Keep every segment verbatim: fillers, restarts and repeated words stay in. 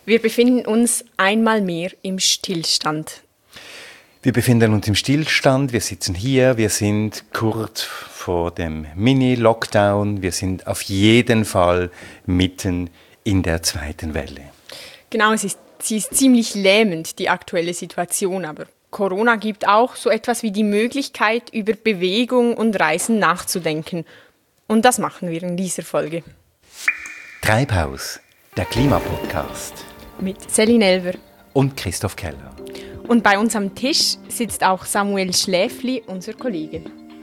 Wir befinden uns einmal mehr im Stillstand. Wir befinden uns im Stillstand, wir sitzen hier, wir sind kurz vor dem Mini-Lockdown, wir sind auf jeden Fall mitten in der zweiten Welle. Genau, es ist, sie ist ziemlich lähmend, die aktuelle Situation, aber Corona gibt auch so etwas wie die Möglichkeit, über Bewegung und Reisen nachzudenken. Und das machen wir in dieser Folge. Treibhaus, der Klimapodcast. Mit Céline Elver und Christoph Keller. Und bei uns am Tisch sitzt auch Samuel Schläfli, unser Kollege.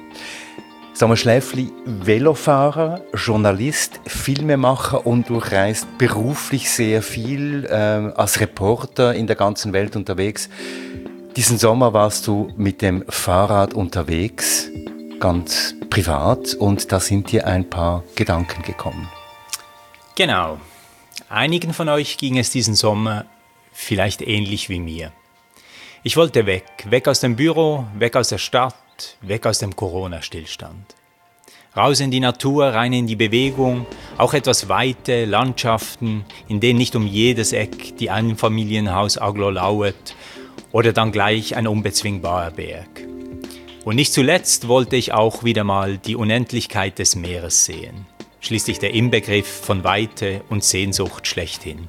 Samuel Schläfli, Velofahrer, Journalist, Filmemacher und du reist beruflich sehr viel äh, als Reporter in der ganzen Welt unterwegs. Diesen Sommer warst du mit dem Fahrrad unterwegs, ganz privat, und da sind dir ein paar Gedanken gekommen. Genau. Einigen von euch ging es diesen Sommer vielleicht ähnlich wie mir. Ich wollte weg, weg aus dem Büro, weg aus der Stadt, weg aus dem Corona-Stillstand. Raus in die Natur, rein in die Bewegung, auch etwas Weite, Landschaften, in denen nicht um jedes Eck die Einfamilienhaus-Aglo lauert oder dann gleich ein unbezwingbarer Berg. Und nicht zuletzt wollte ich auch wieder mal die Unendlichkeit des Meeres sehen. Schließlich der Inbegriff von Weite und Sehnsucht schlechthin.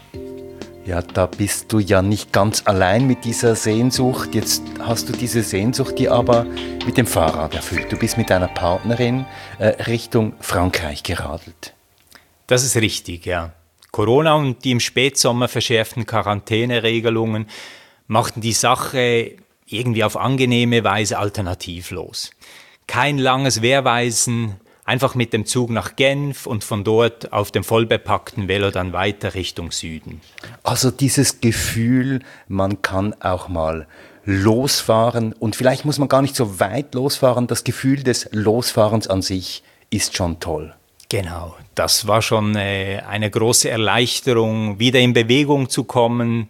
Ja, da bist du ja nicht ganz allein mit dieser Sehnsucht. Jetzt hast du diese Sehnsucht, die aber mit dem Fahrrad erfüllt. Du bist mit deiner Partnerin äh, Richtung Frankreich geradelt. Das ist richtig, ja. Corona und die im Spätsommer verschärften Quarantäneregelungen machten die Sache irgendwie auf angenehme Weise alternativlos. Kein langes Wehrweisen, einfach mit dem Zug nach Genf und von dort auf dem vollbepackten Velo dann weiter Richtung Süden. Also dieses Gefühl, man kann auch mal losfahren und vielleicht muss man gar nicht so weit losfahren. Das Gefühl des Losfahrens an sich ist schon toll. Genau, das war schon äh, eine große Erleichterung, wieder in Bewegung zu kommen,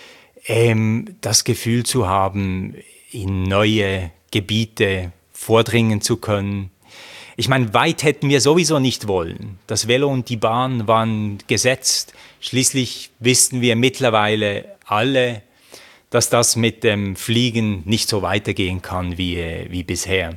ähm, das Gefühl zu haben, in neue Gebiete vordringen zu können. Ich meine, weit hätten wir sowieso nicht wollen. Das Velo und die Bahn waren gesetzt. Schließlich wissen wir mittlerweile alle, dass das mit dem Fliegen nicht so weitergehen kann wie, wie bisher.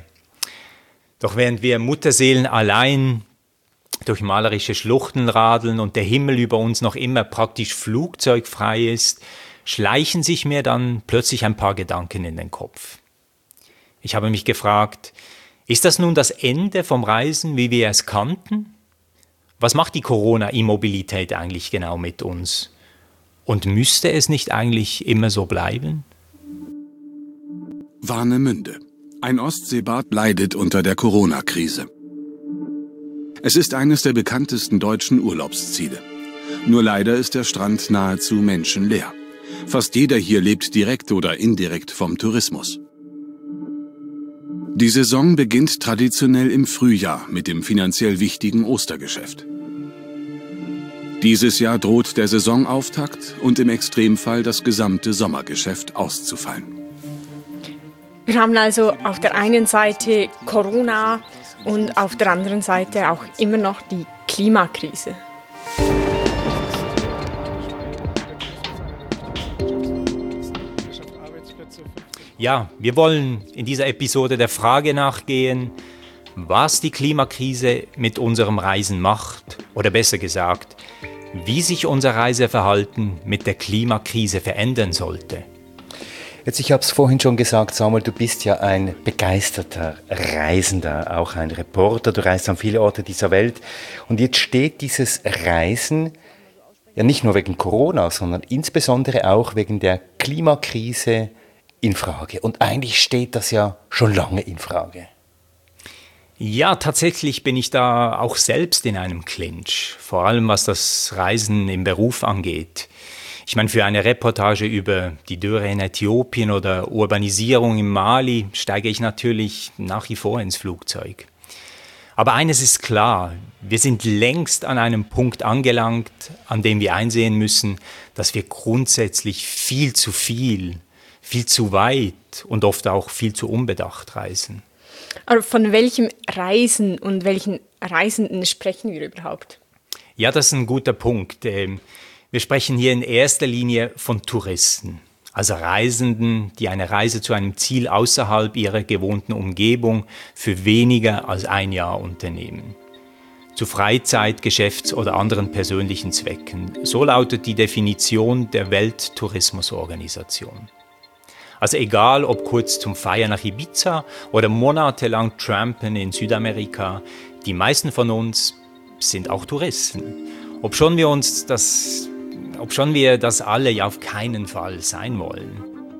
Doch während wir Mutterseelen allein durch malerische Schluchten radeln und der Himmel über uns noch immer praktisch flugzeugfrei ist, schleichen sich mir dann plötzlich ein paar Gedanken in den Kopf. Ich habe mich gefragt, ist das nun das Ende vom Reisen, wie wir es kannten? Was macht die Corona-Immobilität eigentlich genau mit uns? Und müsste es nicht eigentlich immer so bleiben? Warnemünde. Ein Ostseebad leidet unter der Corona-Krise. Es ist eines der bekanntesten deutschen Urlaubsziele. Nur leider ist der Strand nahezu menschenleer. Fast jeder hier lebt direkt oder indirekt vom Tourismus. Die Saison beginnt traditionell im Frühjahr mit dem finanziell wichtigen Ostergeschäft. Dieses Jahr droht der Saisonauftakt und im Extremfall das gesamte Sommergeschäft auszufallen. Wir haben also auf der einen Seite Corona und auf der anderen Seite auch immer noch die Klimakrise. Ja, wir wollen in dieser Episode der Frage nachgehen, was die Klimakrise mit unserem Reisen macht, oder besser gesagt, wie sich unser Reiseverhalten mit der Klimakrise verändern sollte. Jetzt, ich habe es vorhin schon gesagt, Samuel, du bist ja ein begeisterter Reisender, auch ein Reporter, du reist an viele Orte dieser Welt. Und jetzt steht dieses Reisen ja nicht nur wegen Corona, sondern insbesondere auch wegen der Klimakrise in Frage. Und eigentlich steht das ja schon lange in Frage. Ja, tatsächlich bin ich da auch selbst in einem Clinch, vor allem was das Reisen im Beruf angeht. Ich meine, für eine Reportage über die Dürre in Äthiopien oder Urbanisierung in Mali steige ich natürlich nach wie vor ins Flugzeug. Aber eines ist klar, wir sind längst an einem Punkt angelangt, an dem wir einsehen müssen, dass wir grundsätzlich viel zu viel, viel zu weit und oft auch viel zu unbedacht reisen. Aber von welchem Reisen und welchen Reisenden sprechen wir überhaupt? Ja, das ist ein guter Punkt. Wir Wir sprechen hier in erster Linie von Touristen, also Reisenden, die eine Reise zu einem Ziel außerhalb ihrer gewohnten Umgebung für weniger als ein Jahr unternehmen. Zu Freizeit-, Geschäfts- oder anderen persönlichen Zwecken. So lautet die Definition der Welttourismusorganisation. Also egal, ob kurz zum Feiern nach Ibiza oder monatelang trampen in Südamerika, die meisten von uns sind auch Touristen. Obschon wir uns das, obschon wir das alle ja auf keinen Fall sein wollen.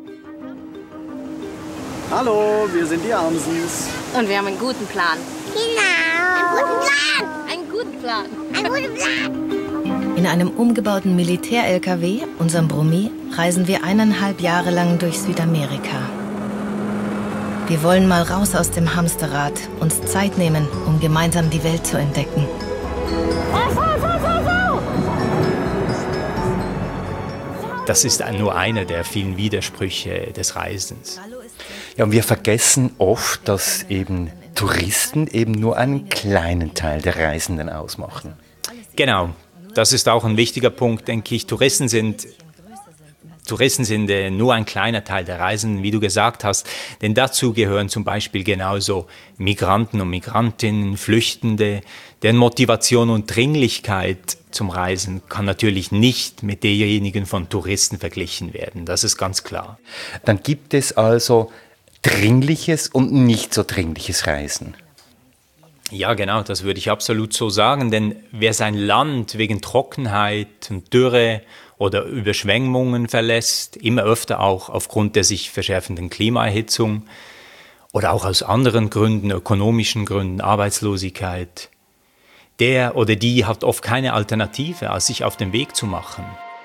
Hallo, wir sind die Amsens. Und wir haben einen guten Plan. Genau. Einen guten Plan. Einen guten Plan. Einen guten Plan. In einem umgebauten Militär-L K W, unserem Brummi, reisen wir eineinhalb Jahre lang durch Südamerika. Wir wollen mal raus aus dem Hamsterrad, uns Zeit nehmen, um gemeinsam die Welt zu entdecken. Das ist nur einer der vielen Widersprüche des Reisens. Ja, und wir vergessen oft, dass eben Touristen eben nur einen kleinen Teil der Reisenden ausmachen. Genau, das ist auch ein wichtiger Punkt, denke ich. Touristen sind, Touristen sind äh, nur ein kleiner Teil der Reisenden, wie du gesagt hast. Denn dazu gehören zum Beispiel genauso Migranten und Migrantinnen, Flüchtende. Deren Motivation und Dringlichkeit zum Reisen kann natürlich nicht mit derjenigen von Touristen verglichen werden. Das ist ganz klar. Dann gibt es also dringliches und nicht so dringliches Reisen. Ja, genau, das würde ich absolut so sagen, denn wer sein Land wegen Trockenheit und Dürre oder Überschwemmungen verlässt, immer öfter auch aufgrund der sich verschärfenden Klimaerhitzung oder auch aus anderen Gründen, ökonomischen Gründen, Arbeitslosigkeit, der oder die hat oft keine Alternative, als sich auf den Weg zu machen.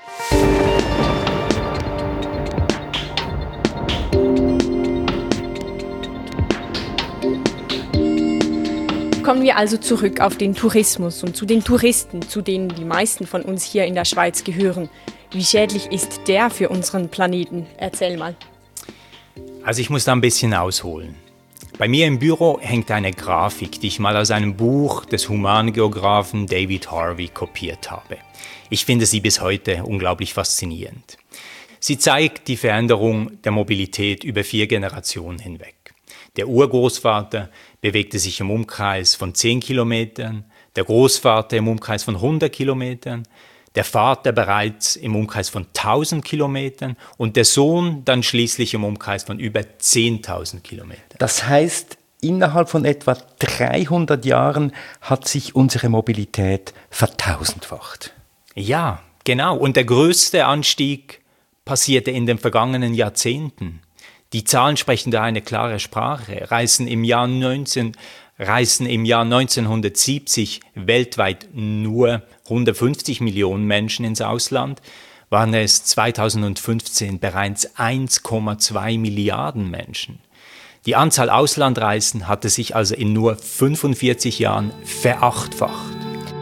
Kommen wir also zurück auf den Tourismus und zu den Touristen, zu denen die meisten von uns hier in der Schweiz gehören. Wie schädlich ist der für unseren Planeten? Erzähl mal. Also ich muss da ein bisschen ausholen. Bei mir im Büro hängt eine Grafik, die ich mal aus einem Buch des Humangeographen David Harvey kopiert habe. Ich finde sie bis heute unglaublich faszinierend. Sie zeigt die Veränderung der Mobilität über vier Generationen hinweg. Der Urgroßvater bewegte sich im Umkreis von zehn Kilometern, der Großvater im Umkreis von hundert Kilometern, der Vater bereits im Umkreis von tausend Kilometern und der Sohn dann schließlich im Umkreis von über zehntausend Kilometern. Das heißt, innerhalb von etwa dreihundert Jahren hat sich unsere Mobilität vertausendfacht. Ja, genau. Und der größte Anstieg passierte in den vergangenen Jahrzehnten. Die Zahlen sprechen da eine klare Sprache. Reisen im Jahr neunzehn, reisen im Jahr neunzehnhundertsiebzig weltweit nur hundertfünfzig Millionen Menschen ins Ausland, waren es zweitausendfünfzehn bereits eins Komma zwei Milliarden Menschen. Die Anzahl Auslandreisen hatte sich also in nur fünfundvierzig Jahren verachtfacht.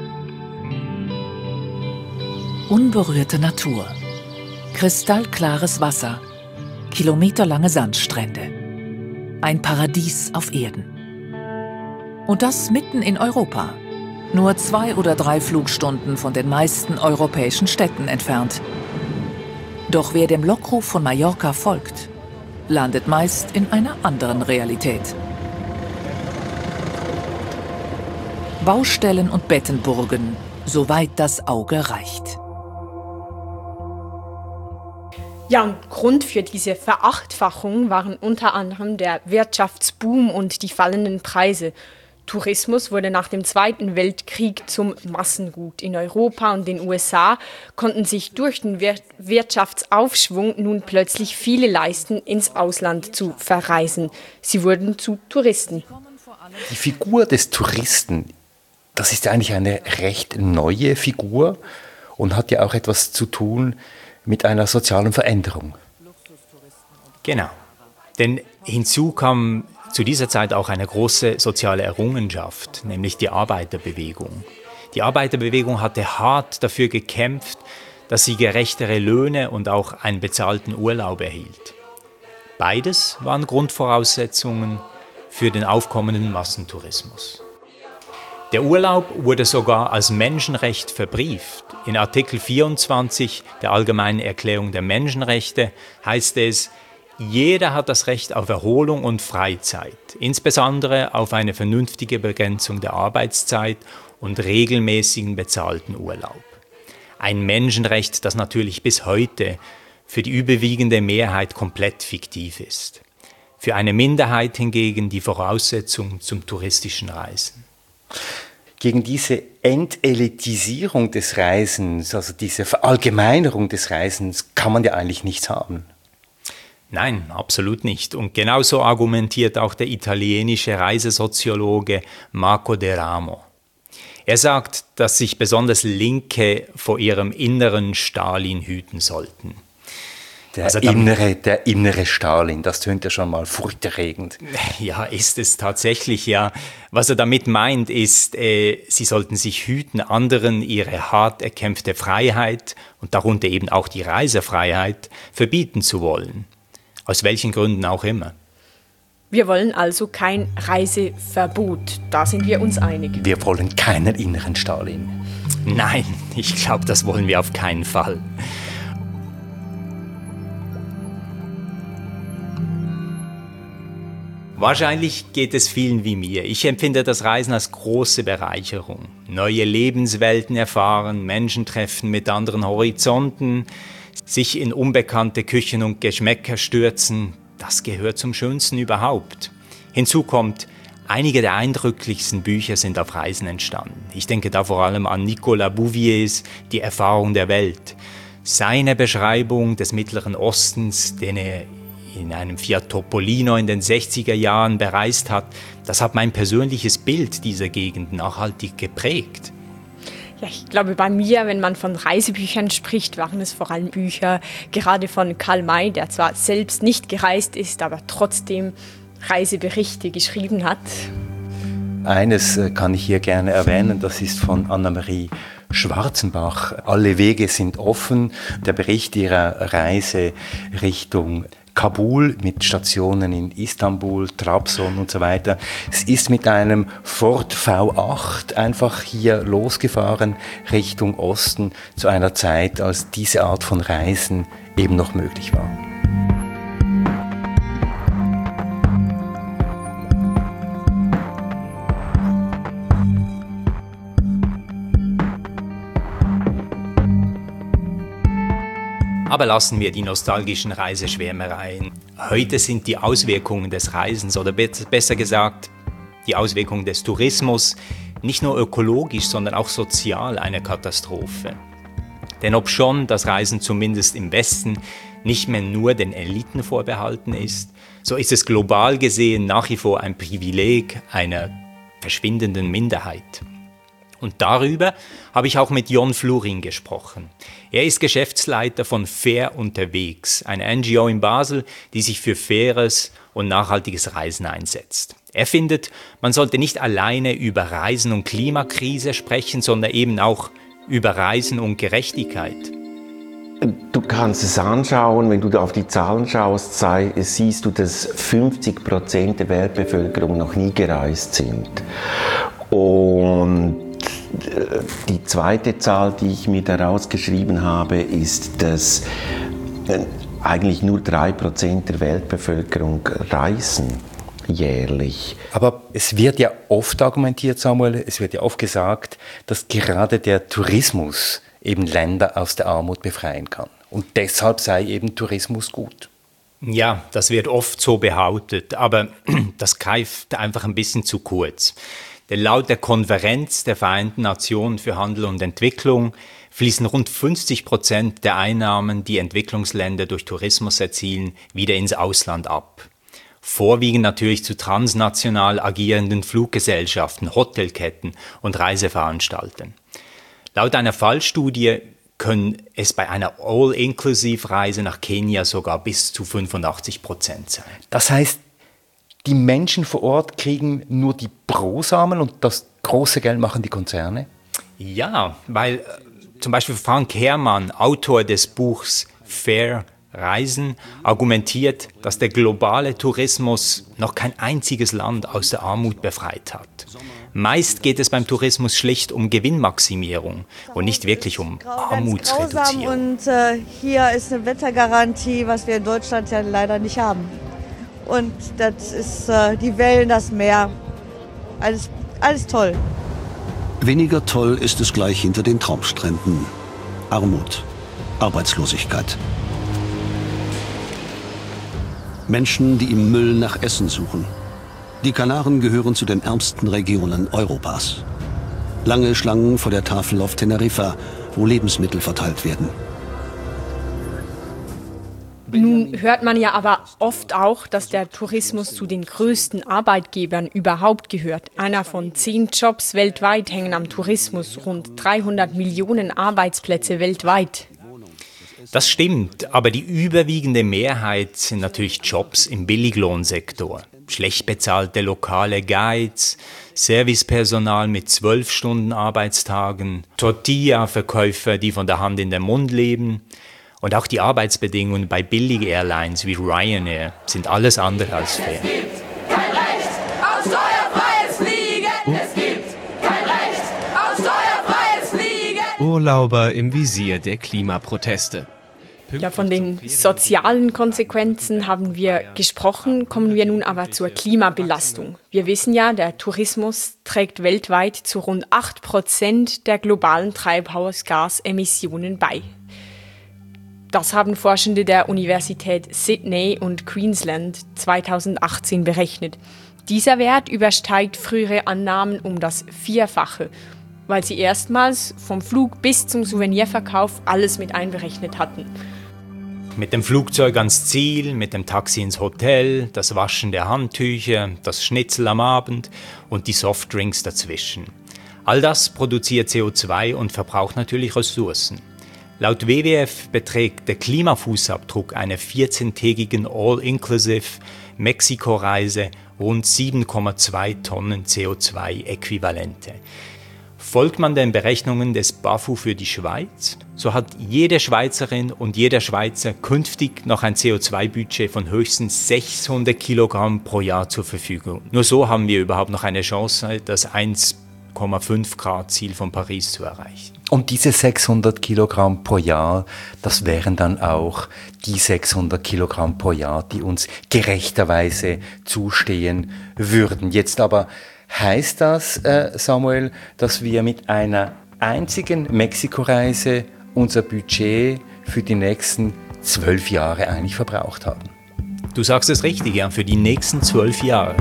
Unberührte Natur, kristallklares Wasser, kilometerlange Sandstrände. Ein Paradies auf Erden. Und das mitten in Europa. Nur zwei oder drei Flugstunden von den meisten europäischen Städten entfernt. Doch wer dem Lockruf von Mallorca folgt, landet meist in einer anderen Realität. Baustellen und Bettenburgen, soweit das Auge reicht. Ja, und Grund für diese Verachtfachung waren unter anderem der Wirtschaftsboom und die fallenden Preise. Tourismus wurde nach dem Zweiten Weltkrieg zum Massengut. In Europa und den U S A konnten sich durch den Wir- Wirtschaftsaufschwung nun plötzlich viele leisten, ins Ausland zu verreisen. Sie wurden zu Touristen. Die Figur des Touristen, das ist eigentlich eine recht neue Figur und hat ja auch etwas zu tun mit einer sozialen Veränderung. Genau, denn hinzu kam zu dieser Zeit auch eine große soziale Errungenschaft, nämlich die Arbeiterbewegung. Die Arbeiterbewegung hatte hart dafür gekämpft, dass sie gerechtere Löhne und auch einen bezahlten Urlaub erhielt. Beides waren Grundvoraussetzungen für den aufkommenden Massentourismus. Der Urlaub wurde sogar als Menschenrecht verbrieft In Artikel vierundzwanzig der Allgemeinen Erklärung der Menschenrechte heißt es, jeder hat das Recht auf Erholung und Freizeit, insbesondere auf eine vernünftige Begrenzung der Arbeitszeit und regelmäßigen bezahlten Urlaub. Ein Menschenrecht, das natürlich bis heute für die überwiegende Mehrheit komplett fiktiv ist. Für eine Minderheit hingegen die Voraussetzung zum touristischen Reisen. Gegen diese Entelitisierung des Reisens, also diese Verallgemeinerung des Reisens, kann man ja eigentlich nichts haben. Nein, absolut nicht. Und genauso argumentiert auch der italienische Reisesoziologe Marco De Ramo. Er sagt, dass sich besonders Linke vor ihrem inneren Stalin hüten sollten. Der, also innere, der innere Stalin, das tönt ja schon mal furchterregend. Ja, ist es tatsächlich, ja. Was er damit meint, ist, äh, sie sollten sich hüten, anderen ihre hart erkämpfte Freiheit und darunter eben auch die Reisefreiheit verbieten zu wollen. Aus welchen Gründen auch immer. Wir wollen also kein Reiseverbot, da sind wir uns einig. Wir wollen keinen inneren Stalin. Nein, ich glaube, das wollen wir auf keinen Fall. Wahrscheinlich geht es vielen wie mir. Ich empfinde das Reisen als große Bereicherung. Neue Lebenswelten erfahren, Menschen treffen mit anderen Horizonten, sich in unbekannte Küchen und Geschmäcker stürzen, das gehört zum Schönsten überhaupt. Hinzu kommt, einige der eindrücklichsten Bücher sind auf Reisen entstanden. Ich denke da vor allem an Nicolas Bouviers Die Erfahrung der Welt. Seine Beschreibung des Mittleren Ostens, den er in einem Fiat Topolino in den sechziger Jahren bereist hat, das hat mein persönliches Bild dieser Gegend nachhaltig geprägt. Ja, ich glaube, bei mir, wenn man von Reisebüchern spricht, waren es vor allem Bücher gerade von Karl May, der zwar selbst nicht gereist ist, aber trotzdem Reiseberichte geschrieben hat. Eines kann ich hier gerne erwähnen, das ist von Annemarie Schwarzenbach. Alle Wege sind offen. Der Bericht ihrer Reise Richtung Kabul mit Stationen in Istanbul, Trabzon und so weiter. Es ist mit einem Ford V acht einfach hier losgefahren Richtung Osten zu einer Zeit, als diese Art von Reisen eben noch möglich war. Aber lassen wir die nostalgischen Reiseschwärmereien. Heute sind die Auswirkungen des Reisens, oder besser gesagt, die Auswirkungen des Tourismus, nicht nur ökologisch, sondern auch sozial eine Katastrophe. Denn obschon das Reisen zumindest im Westen nicht mehr nur den Eliten vorbehalten ist, so ist es global gesehen nach wie vor ein Privileg einer verschwindenden Minderheit. Und darüber habe ich auch mit Jon Fluring gesprochen. Er ist Geschäftsleiter von Fair unterwegs, eine N G O in Basel, die sich für faires und nachhaltiges Reisen einsetzt. Er findet, man sollte nicht alleine über Reisen und Klimakrise sprechen, sondern eben auch über Reisen und Gerechtigkeit. Du kannst es anschauen, wenn du auf die Zahlen schaust, sei, siehst du, dass fünfzig Prozent der Weltbevölkerung noch nie gereist sind. Und die zweite Zahl, die ich mir daraus geschrieben habe, ist, dass eigentlich nur drei Prozent der Weltbevölkerung reisen jährlich. Aber es wird ja oft argumentiert, Samuel, es wird ja oft gesagt, dass gerade der Tourismus eben Länder aus der Armut befreien kann. Und deshalb sei eben Tourismus gut. Ja, das wird oft so behauptet, aber das greift einfach ein bisschen zu kurz. Denn laut der Konferenz der Vereinten Nationen für Handel und Entwicklung fließen rund fünfzig Prozent der Einnahmen, die Entwicklungsländer durch Tourismus erzielen, wieder ins Ausland ab. Vorwiegend natürlich zu transnational agierenden Fluggesellschaften, Hotelketten und Reiseveranstaltern. Laut einer Fallstudie können es bei einer All-Inclusive-Reise nach Kenia sogar bis zu fünfundachtzig Prozent sein. Das heißt, die Menschen vor Ort kriegen nur die Brosamen und das große Geld machen die Konzerne? Ja, weil äh, zum Beispiel Frank Herrmann, Autor des Buchs Fair Reisen argumentiert, dass der globale Tourismus noch kein einziges Land aus der Armut befreit hat. Meist geht es beim Tourismus schlicht um Gewinnmaximierung und nicht wirklich um Armutsreduzierung. Und äh, hier ist eine Wettergarantie, was wir in Deutschland ja leider nicht haben. Und das ist äh, die Wellen, das Meer, alles, alles toll. Weniger toll ist es gleich hinter den Traumstränden. Armut, Arbeitslosigkeit. Menschen, die im Müll nach Essen suchen. Die Kanaren gehören zu den ärmsten Regionen Europas. Lange Schlangen vor der Tafel auf Teneriffa, wo Lebensmittel verteilt werden. Nun hört man ja aber oft auch, dass der Tourismus zu den größten Arbeitgebern überhaupt gehört. Einer von zehn Jobs weltweit hängen am Tourismus, rund dreihundert Millionen Arbeitsplätze weltweit. Das stimmt, aber die überwiegende Mehrheit sind natürlich Jobs im Billiglohnsektor. Schlecht bezahlte lokale Guides, Servicepersonal mit zwölf Stunden Arbeitstagen, Tortilla-Verkäufer, die von der Hand in den Mund leben. Und auch die Arbeitsbedingungen bei Billig-Airlines wie Ryanair sind alles andere als fair. Es gibt kein Recht auf steuerfreies Fliegen. Es gibt kein Recht auf steuerfreies Fliegen. Urlauber im Visier der Klimaproteste. Ja, von den sozialen Konsequenzen haben wir gesprochen, kommen wir nun aber zur Klimabelastung. Wir wissen ja, der Tourismus trägt weltweit zu rund acht Prozent der globalen Treibhausgasemissionen bei. Das haben Forschende der Universität Sydney und Queensland zweitausendachtzehn berechnet. Dieser Wert übersteigt frühere Annahmen um das Vierfache, weil sie erstmals vom Flug bis zum Souvenirverkauf alles mit einberechnet hatten. Mit dem Flugzeug ans Ziel, mit dem Taxi ins Hotel, das Waschen der Handtücher, das Schnitzel am Abend und die Softdrinks dazwischen. All das produziert C O zwei und verbraucht natürlich Ressourcen. Laut W W F beträgt der Klimafußabdruck einer vierzehntägigen All-Inclusive Mexiko-Reise rund sieben Komma zwei Tonnen C O zwei Äquivalente. Folgt man den Berechnungen des BAFU für die Schweiz, so hat jede Schweizerin und jeder Schweizer künftig noch ein C O zwei Budget von höchstens sechshundert Kilogramm pro Jahr zur Verfügung. Nur so haben wir überhaupt noch eine Chance, das eins Komma fünf Grad Ziel von Paris zu erreichen. Und diese sechshundert Kilogramm pro Jahr, das wären dann auch die sechshundert Kilogramm pro Jahr, die uns gerechterweise zustehen würden. Jetzt aber heißt das, äh, Samuel, dass wir mit einer einzigen Mexiko-Reise unser Budget für die nächsten zwölf Jahre eigentlich verbraucht haben? Du sagst es richtig, ja, für die nächsten zwölf Jahre.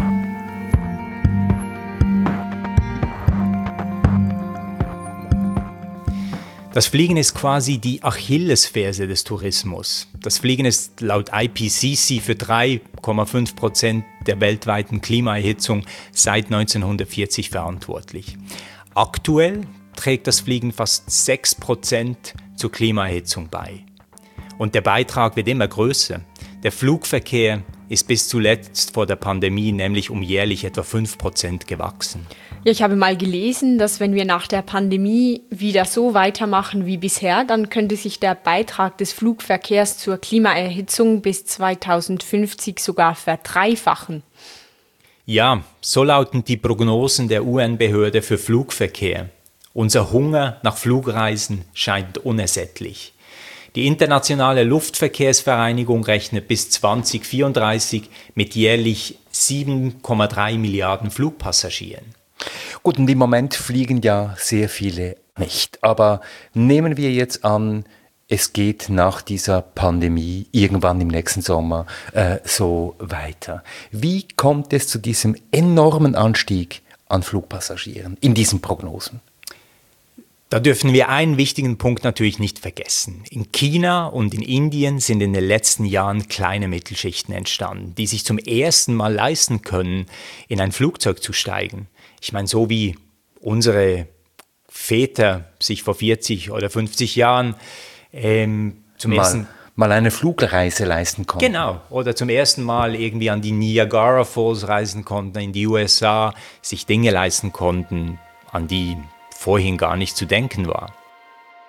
Das Fliegen ist quasi die Achillesferse des Tourismus. Das Fliegen ist laut I P C C für drei Komma fünf Prozent der weltweiten Klimaerhitzung seit neunzehnhundertvierzig verantwortlich. Aktuell trägt das Fliegen fast sechs Prozent zur Klimaerhitzung bei. Und der Beitrag wird immer größer. Der Flugverkehr ist bis zuletzt vor der Pandemie nämlich um jährlich etwa fünf Prozent gewachsen. Ja, ich habe mal gelesen, dass wenn wir nach der Pandemie wieder so weitermachen wie bisher, dann könnte sich der Beitrag des Flugverkehrs zur Klimaerhitzung bis zweitausendfünfzig sogar verdreifachen. Ja, so lauten die Prognosen der U N-Behörde für Flugverkehr. Unser Hunger nach Flugreisen scheint unersättlich. Die Internationale Luftverkehrsvereinigung rechnet bis zweitausendvierunddreißig mit jährlich sieben Komma drei Milliarden Flugpassagieren. Gut, und im Moment fliegen ja sehr viele nicht. Aber nehmen wir jetzt an, es geht nach dieser Pandemie irgendwann im nächsten Sommer äh, so weiter. Wie kommt es zu diesem enormen Anstieg an Flugpassagieren in diesen Prognosen? Da dürfen wir einen wichtigen Punkt natürlich nicht vergessen. In China und in Indien sind in den letzten Jahren kleine Mittelschichten entstanden, die sich zum ersten Mal leisten können, in ein Flugzeug zu steigen. Ich meine, so wie unsere Väter sich vor vierzig oder fünfzig Jahren ähm, zum mal, ersten mal eine Flugreise leisten konnten. Genau, oder zum ersten Mal irgendwie an die Niagara Falls reisen konnten, in die U S A, sich Dinge leisten konnten, an die vorhin gar nicht zu denken war.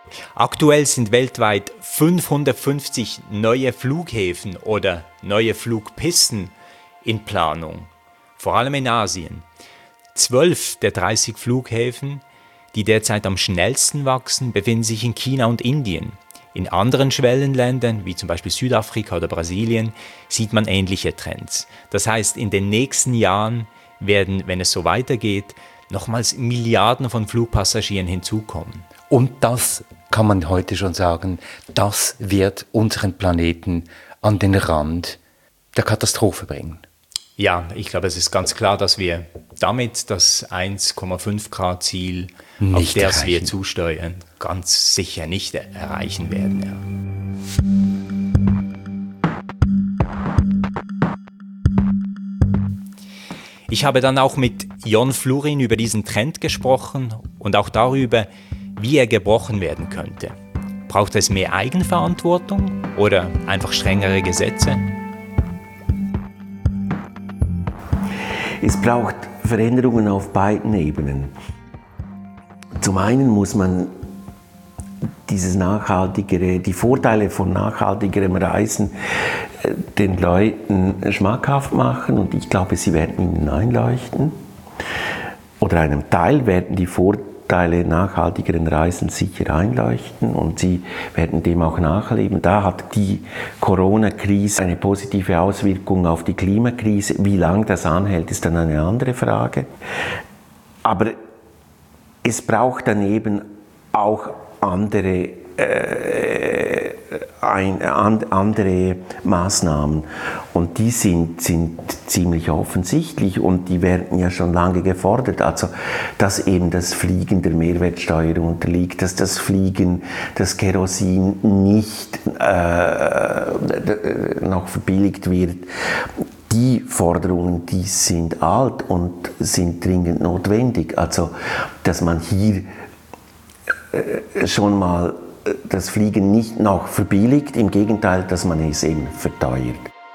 Aktuell sind weltweit fünfhundertfünfzig neue Flughäfen oder neue Flugpisten in Planung, vor allem in Asien. Zwölf der dreißig Flughäfen, die derzeit am schnellsten wachsen, befinden sich in China und Indien. In anderen Schwellenländern, wie zum Beispiel Südafrika oder Brasilien, sieht man ähnliche Trends. Das heißt, in den nächsten Jahren werden, wenn es so weitergeht, nochmals Milliarden von Flugpassagieren hinzukommen. Und das kann man heute schon sagen, das wird unseren Planeten an den Rand der Katastrophe bringen. Ja, ich glaube, es ist ganz klar, dass wir damit das eins Komma fünf Grad Ziel, nicht auf das erreichen. wir zusteuern, ganz sicher nicht erreichen werden. Ja. Ich habe dann auch mit Jon Flurin über diesen Trend gesprochen und auch darüber, wie er gebrochen werden könnte. Braucht es mehr Eigenverantwortung oder einfach strengere Gesetze? Es braucht Veränderungen auf beiden Ebenen. Zum einen muss man dieses nachhaltigere, die Vorteile von nachhaltigerem Reisen den Leuten schmackhaft machen und ich glaube, sie werden ihnen einleuchten. Oder einem Teil werden die Vorteile nachhaltigeren Reisen sicher einleuchten und sie werden dem auch nachleben. Da hat die Corona-Krise eine positive Auswirkung auf die Klimakrise. Wie lange das anhält, ist dann eine andere Frage. Aber es braucht daneben auch andere, äh, ein, an, andere Maßnahmen und die sind, sind ziemlich offensichtlich und die werden ja schon lange gefordert. Also, dass eben das Fliegen der Mehrwertsteuer unterliegt, dass das Fliegen, das Kerosin nicht äh, noch verbilligt wird. Die Forderungen, die sind alt und sind dringend notwendig. Also, dass man hier schon mal das Fliegen nicht noch verbilligt, im Gegenteil, dass man es eben verteuert.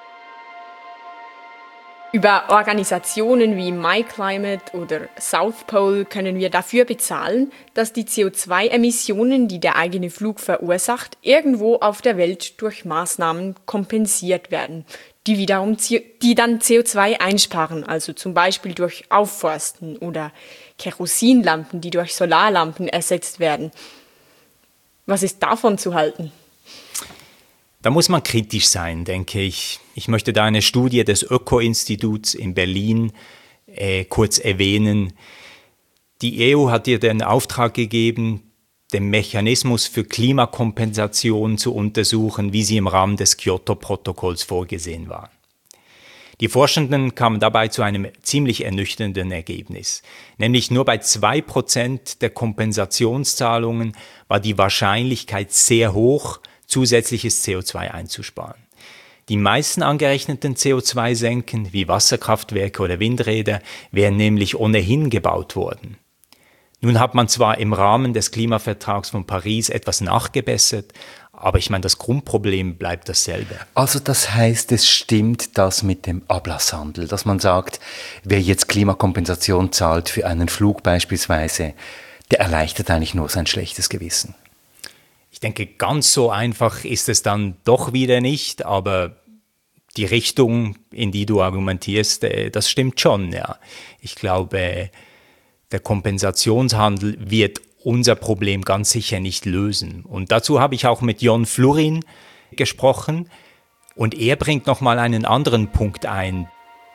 Über Organisationen wie MyClimate oder South Pole können wir dafür bezahlen, dass die C O zwei Emissionen, die der eigene Flug verursacht, irgendwo auf der Welt durch Maßnahmen kompensiert werden, die wiederum die dann C O zwei einsparen, also zum Beispiel durch Aufforsten oder Kerosinlampen, die durch Solarlampen ersetzt werden. Was ist davon zu halten? Da muss man kritisch sein, denke ich. Ich möchte da eine Studie des Öko-Instituts in Berlin äh, kurz erwähnen. Die E U hat ihr den Auftrag gegeben, den Mechanismus für Klimakompensation zu untersuchen, wie sie im Rahmen des Kyoto-Protokolls vorgesehen war. Die Forschenden kamen dabei zu einem ziemlich ernüchternden Ergebnis. Nämlich nur bei zwei Prozent der Kompensationszahlungen war die Wahrscheinlichkeit sehr hoch, zusätzliches C O zwei einzusparen. Die meisten angerechneten C O zwei Senken, wie Wasserkraftwerke oder Windräder, wären nämlich ohnehin gebaut worden. Nun hat man zwar im Rahmen des Klimavertrags von Paris etwas nachgebessert, aber ich meine, das Grundproblem bleibt dasselbe. Also das heißt, es stimmt das mit dem Ablasshandel, dass man sagt, wer jetzt Klimakompensation zahlt für einen Flug beispielsweise, der erleichtert eigentlich nur sein schlechtes Gewissen. Ich denke, ganz so einfach ist es dann doch wieder nicht, aber die Richtung, in die du argumentierst, das stimmt schon, ja. Ich glaube, der Kompensationshandel wird unser Problem ganz sicher nicht lösen. Und dazu habe ich auch mit Jon Flurin gesprochen und er bringt nochmal einen anderen Punkt ein.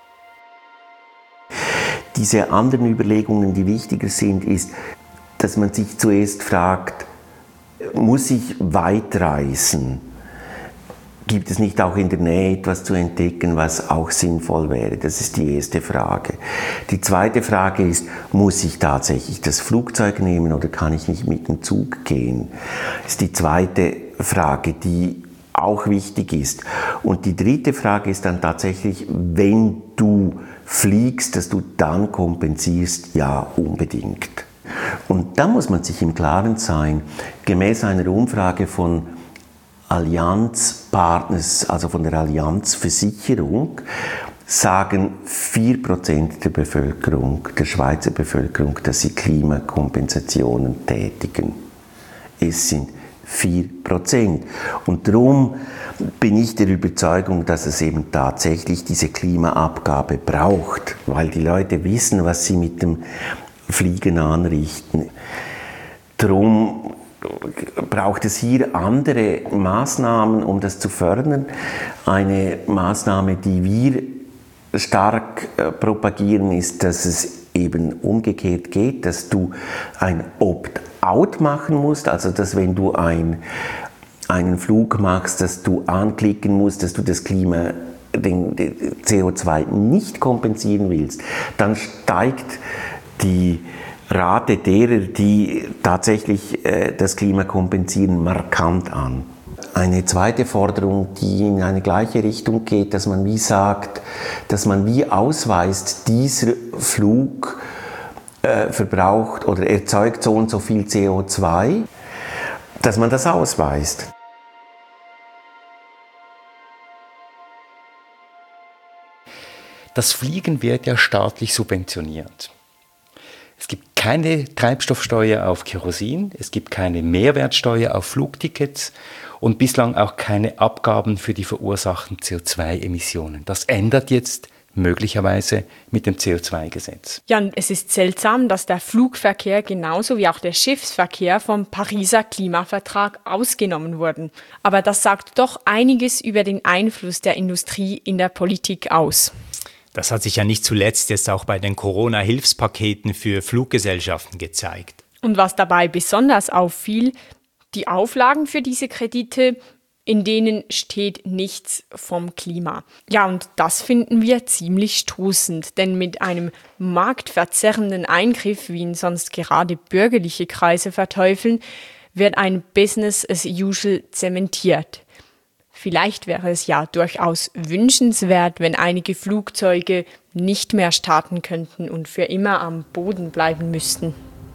Diese anderen Überlegungen, die wichtiger sind, ist, dass man sich zuerst fragt, muss ich weit reisen? Gibt es nicht auch in der Nähe etwas zu entdecken, was auch sinnvoll wäre? Das ist die erste Frage. Die zweite Frage ist, muss ich tatsächlich das Flugzeug nehmen oder kann ich nicht mit dem Zug gehen? Das ist die zweite Frage, die auch wichtig ist. Und die dritte Frage ist dann tatsächlich, wenn du fliegst, dass du dann kompensierst, ja, unbedingt. Und da muss man sich im Klaren sein, gemäß einer Umfrage von Allianz-Partners, also von der Allianz-Versicherung, sagen vier Prozent der Bevölkerung, der Schweizer Bevölkerung, dass sie Klimakompensationen tätigen. es sind vier Prozent. Und darum bin ich der Überzeugung, dass es eben tatsächlich diese Klimaabgabe braucht, weil die Leute wissen, was sie mit dem Fliegen anrichten. Darum braucht es hier andere Maßnahmen, um das zu fördern. Eine Maßnahme, die wir stark äh, propagieren, ist, dass es eben umgekehrt geht, dass du ein Opt-out machen musst, also dass wenn du ein, einen Flug machst, dass du anklicken musst, dass du das Klima, den, den C O zwei nicht kompensieren willst, dann steigt die Rate derer, die tatsächlich äh, das Klima kompensieren, markant an. Eine zweite Forderung, die in eine gleiche Richtung geht, dass man wie sagt, dass man wie ausweist, dieser Flug äh, verbraucht oder erzeugt so und so viel C O zwei, dass man das ausweist. Das Fliegen wird ja staatlich subventioniert. Es gibt keine Treibstoffsteuer auf Kerosin, es gibt keine Mehrwertsteuer auf Flugtickets und bislang auch keine Abgaben für die verursachten C O zwei Emissionen. Das ändert jetzt möglicherweise mit dem C O zwei Gesetz. Ja, und es ist seltsam, dass der Flugverkehr genauso wie auch der Schiffsverkehr vom Pariser Klimavertrag ausgenommen wurden. Aber das sagt doch einiges über den Einfluss der Industrie in der Politik aus. Das hat sich ja nicht zuletzt jetzt auch bei den Corona-Hilfspaketen für Fluggesellschaften gezeigt. Und was dabei besonders auffiel, die Auflagen für diese Kredite, in denen steht nichts vom Klima. Ja, und das finden wir ziemlich stoßend, denn mit einem marktverzerrenden Eingriff, wie ihn sonst gerade bürgerliche Kreise verteufeln, wird ein Business as usual zementiert. Vielleicht wäre es ja durchaus wünschenswert, wenn einige Flugzeuge nicht mehr starten könnten und für immer am Boden bleiben müssten.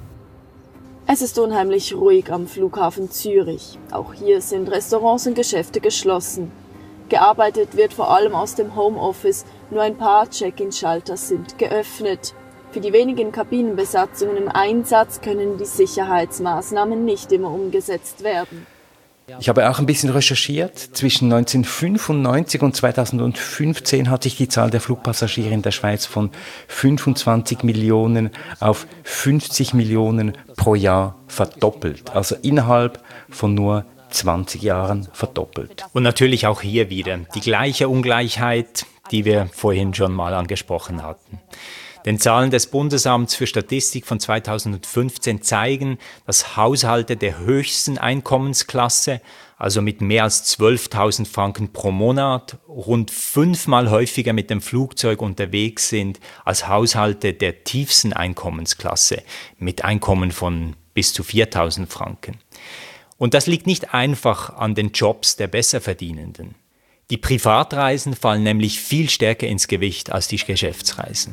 Es ist unheimlich ruhig am Flughafen Zürich. Auch hier sind Restaurants und Geschäfte geschlossen. Gearbeitet wird vor allem aus dem Homeoffice, nur ein paar Check-in-Schalter sind geöffnet. Für die wenigen Kabinenbesatzungen im Einsatz können die Sicherheitsmaßnahmen nicht immer umgesetzt werden. Ich habe auch ein bisschen recherchiert. Zwischen neunzehnhundertfünfundneunzig und zweitausendfünfzehn hat sich die Zahl der Flugpassagiere in der Schweiz von fünfundzwanzig Millionen auf fünfzig Millionen pro Jahr verdoppelt. Also innerhalb von nur zwanzig Jahren verdoppelt. Und natürlich auch hier wieder die gleiche Ungleichheit, die wir vorhin schon mal angesprochen hatten. Den Zahlen des Bundesamts für Statistik von zweitausendfünfzehn zeigen, dass Haushalte der höchsten Einkommensklasse, also mit mehr als zwölftausend Franken pro Monat, rund fünfmal häufiger mit dem Flugzeug unterwegs sind als Haushalte der tiefsten Einkommensklasse mit Einkommen von bis zu viertausend Franken. Und das liegt nicht einfach an den Jobs der Besserverdienenden. Die Privatreisen fallen nämlich viel stärker ins Gewicht als die Geschäftsreisen.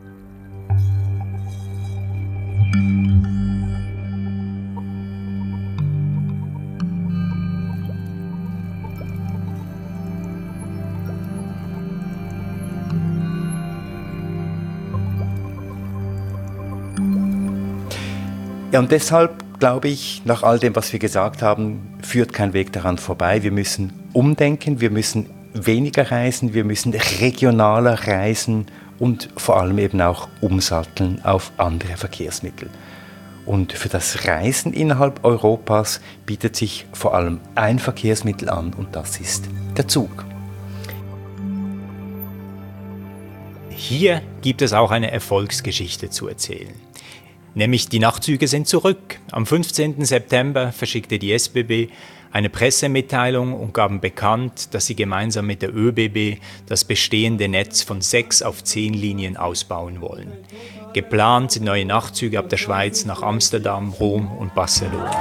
Ja, und deshalb glaube ich, nach all dem, was wir gesagt haben, führt kein Weg daran vorbei. Wir müssen umdenken, wir müssen weniger reisen, wir müssen regionaler reisen und vor allem eben auch umsatteln auf andere Verkehrsmittel. Und für das Reisen innerhalb Europas bietet sich vor allem ein Verkehrsmittel an und das ist der Zug. Hier gibt es auch eine Erfolgsgeschichte zu erzählen. Nämlich die Nachtzüge sind zurück. Am fünfzehnten September verschickte die S B B eine Pressemitteilung und gaben bekannt, dass sie gemeinsam mit der Ö B B das bestehende Netz von sechs auf zehn Linien ausbauen wollen. Geplant sind neue Nachtzüge ab der Schweiz nach Amsterdam, Rom und Barcelona.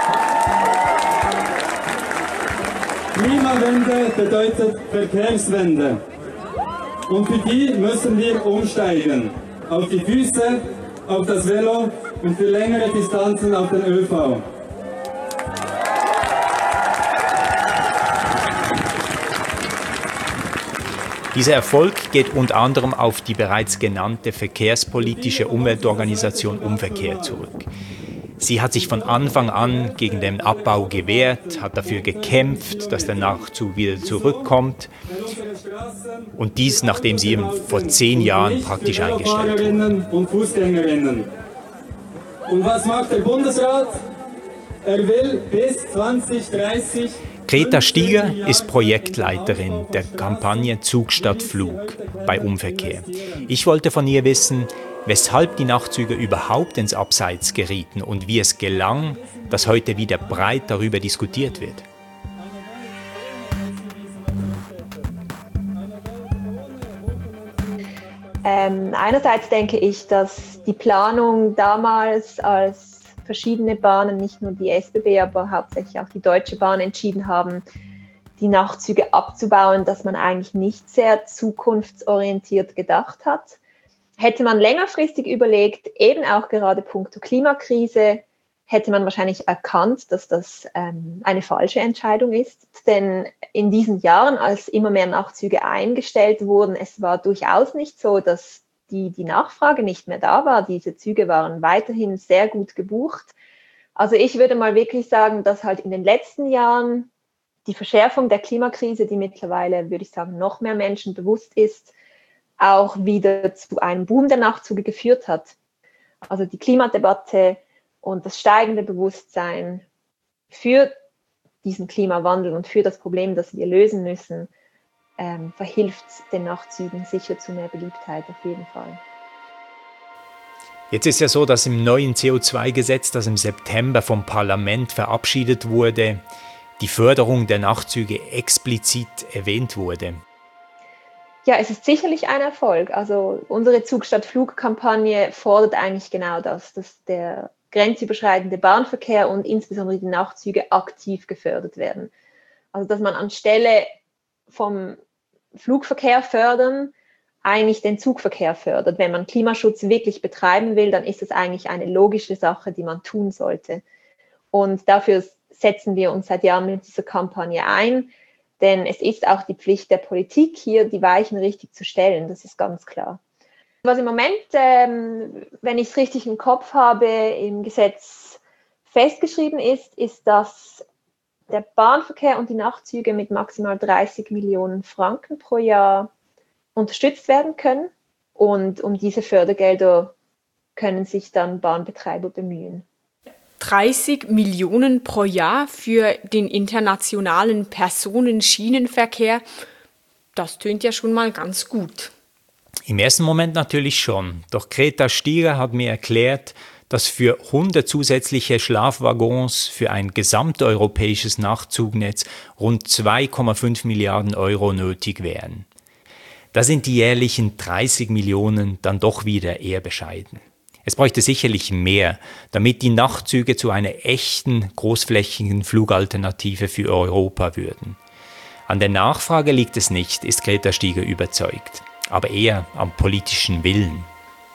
Klimawende bedeutet Verkehrswende. Und für die müssen wir umsteigen. Auf die Füße, auf das Velo und für längere Distanzen auf den Ö V. Dieser Erfolg geht unter anderem auf die bereits genannte verkehrspolitische Umweltorganisation Umverkehr zurück. Sie hat sich von Anfang an gegen den Abbau gewehrt, hat dafür gekämpft, dass der Nachtzug wieder zurückkommt. Und dies, nachdem sie eben vor zehn Jahren praktisch eingestellt wurde. Und Fußgängerinnen. Und was macht der Bundesrat? Er will bis zwanzig dreißig... Greta Stieger ist Projektleiterin der Kampagne Zug statt Flug bei Umverkehr. Ich wollte von ihr wissen, weshalb die Nachtzüge überhaupt ins Abseits gerieten und wie es gelang, dass heute wieder breit darüber diskutiert wird. Ähm, einerseits denke ich, dass die Planung damals, als verschiedene Bahnen, nicht nur die S B B, aber hauptsächlich auch die Deutsche Bahn entschieden haben, die Nachtzüge abzubauen, dass man eigentlich nicht sehr zukunftsorientiert gedacht hat. Hätte man längerfristig überlegt, eben auch gerade punkto Klimakrise, hätte man wahrscheinlich erkannt, dass das ähm, eine falsche Entscheidung ist. Denn in diesen Jahren, als immer mehr Nachtzüge eingestellt wurden, es war durchaus nicht so, dass die, die Nachfrage nicht mehr da war. Diese Züge waren weiterhin sehr gut gebucht. Also ich würde mal wirklich sagen, dass halt in den letzten Jahren die Verschärfung der Klimakrise, die mittlerweile, würde ich sagen, noch mehr Menschen bewusst ist, auch wieder zu einem Boom der Nachtzüge geführt hat. Also die Klimadebatte und das steigende Bewusstsein für diesen Klimawandel und für das Problem, das wir lösen müssen, ähm, verhilft den Nachtzügen sicher zu mehr Beliebtheit auf jeden Fall. Jetzt ist ja so, dass im neuen C O zwei Gesetz, das im September vom Parlament verabschiedet wurde, die Förderung der Nachtzüge explizit erwähnt wurde. Ja, es ist sicherlich ein Erfolg. Also unsere Zug statt Flug-Kampagne fordert eigentlich genau das, dass der grenzüberschreitende Bahnverkehr und insbesondere die Nachtzüge aktiv gefördert werden. Also dass man anstelle vom Flugverkehr fördern, eigentlich den Zugverkehr fördert. Wenn man Klimaschutz wirklich betreiben will, dann ist es eigentlich eine logische Sache, die man tun sollte. Und dafür setzen wir uns seit Jahren mit dieser Kampagne ein, denn es ist auch die Pflicht der Politik, hier die Weichen richtig zu stellen, das ist ganz klar. Was im Moment, ähm, wenn ich es richtig im Kopf habe, im Gesetz festgeschrieben ist, ist, dass der Bahnverkehr und die Nachtzüge mit maximal dreißig Millionen Franken pro Jahr unterstützt werden können. Und um diese Fördergelder können sich dann Bahnbetreiber bemühen. dreißig Millionen pro Jahr für den internationalen Personenschienenverkehr, das tönt ja schon mal ganz gut. Im ersten Moment natürlich schon. Doch Greta Stieger hat mir erklärt, dass für hundert zusätzliche Schlafwaggons für ein gesamteuropäisches Nachzugnetz rund zwei Komma fünf Milliarden Euro nötig wären. Da sind die jährlichen dreißig Millionen dann doch wieder eher bescheiden. Es bräuchte sicherlich mehr, damit die Nachtzüge zu einer echten, großflächigen Flugalternative für Europa würden. An der Nachfrage liegt es nicht, ist Greta Stieger überzeugt, aber eher am politischen Willen.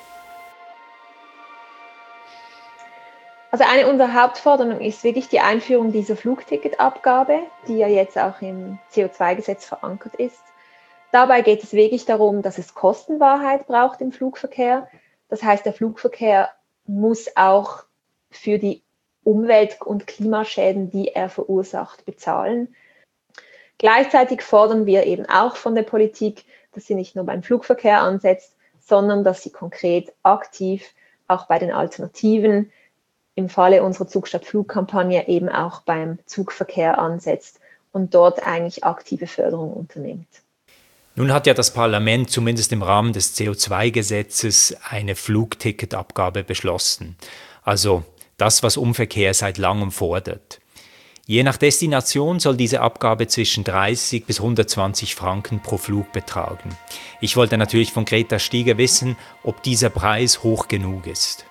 Also eine unserer Hauptforderungen ist wirklich die Einführung dieser Flugticketabgabe, die ja jetzt auch im C O zwei Gesetz verankert ist. Dabei geht es wirklich darum, dass es Kostenwahrheit braucht im Flugverkehr. Das heißt, der Flugverkehr muss auch für die Umwelt- und Klimaschäden, die er verursacht, bezahlen. Gleichzeitig fordern wir eben auch von der Politik, dass sie nicht nur beim Flugverkehr ansetzt, sondern dass sie konkret aktiv auch bei den Alternativen, im Falle unserer Zug statt Flug-Kampagne eben auch beim Zugverkehr ansetzt und dort eigentlich aktive Förderung unternimmt. Nun hat ja das Parlament zumindest im Rahmen des C O zwei Gesetzes eine Flugticketabgabe beschlossen. Also das, was Umverkehr seit langem fordert. Je nach Destination soll diese Abgabe zwischen dreißig bis hundertzwanzig Franken pro Flug betragen. Ich wollte natürlich von Greta Stieger wissen, ob dieser Preis hoch genug ist.